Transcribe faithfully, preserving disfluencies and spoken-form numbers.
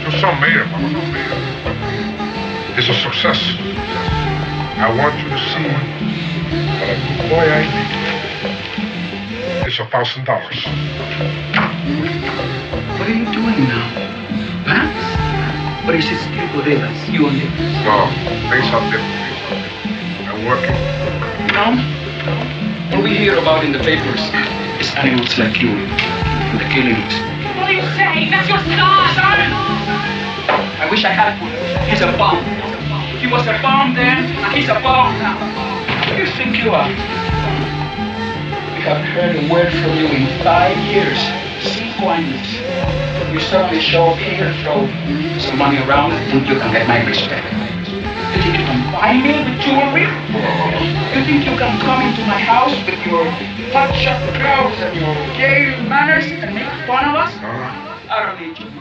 for some mayor is a success. I want you to see what a good boy I am. It's a thousand dollars. What are you doing now? Huh? Or is it still bodegas? You and it? No, things are different. I'm working. No? What we hear about in the papers is animals like you and the killings. What are you saying? That's your son! Son! I wish I had one. He's a bomb. He was a bomb then, and he's a bomb now. Who do you think you are? We haven't heard a word from you in five years. Cinco años. You suddenly show up here, throw some money around, and you can get my respect. You think you can buy me with jewelry? You think you can come into my house with your hot shot clothes and your gay manners and make fun of us? I don't need you.